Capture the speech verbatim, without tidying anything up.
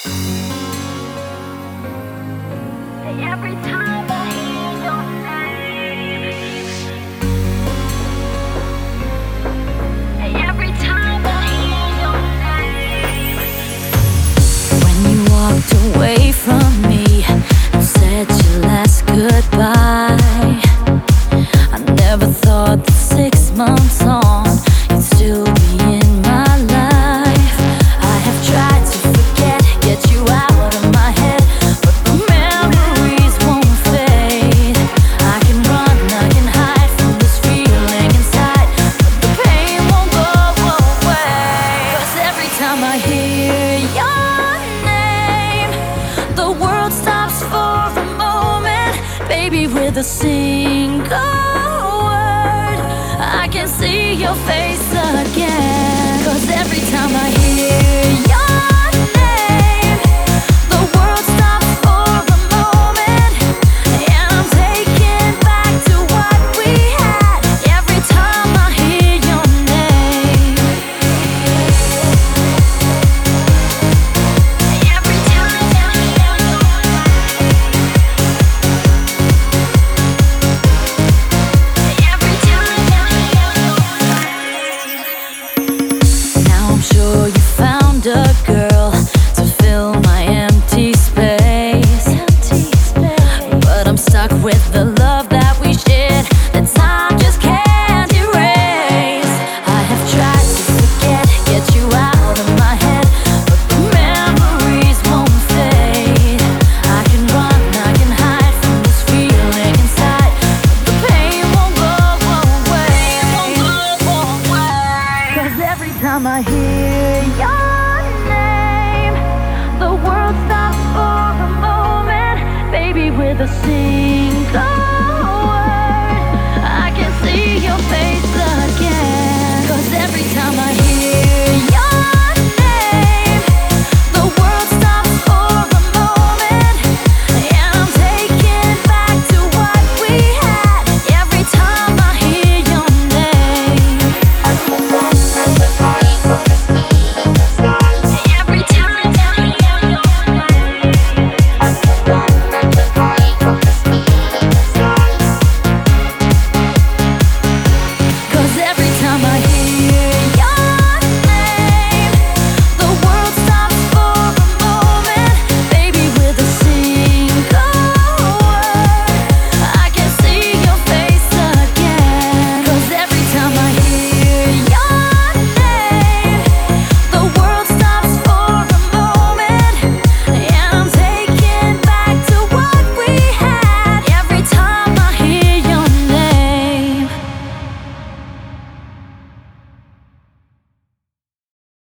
Every time I hear your name, every time I hear your name. When you walked away from me and said your last goodbye, I never thought that six months on you'd still be in my life. I have tried to forget, get you out of my head, but the memories won't fade. I can run, I can hide from this feeling inside, but the pain won't go away. 'Cause every time I hear your name, the world stops for a moment. Baby, with a single word, I can see your face again. 'Cause every time I hear your name, the world stops for a moment, and I'm taken back to what we had. Every time I hear your name, every time I hear your name, every time I hear your name. Now I'm sure you found a girl to fill my empty space, but I'm stuck with the love that we shared that time just can't erase. I have tried to forget, get you out of my head, but the memories won't fade. I can run, I can hide from this feeling inside, but the pain won't go away. 'Cause every time I hear your name, the world stops for a moment. Baby, with a single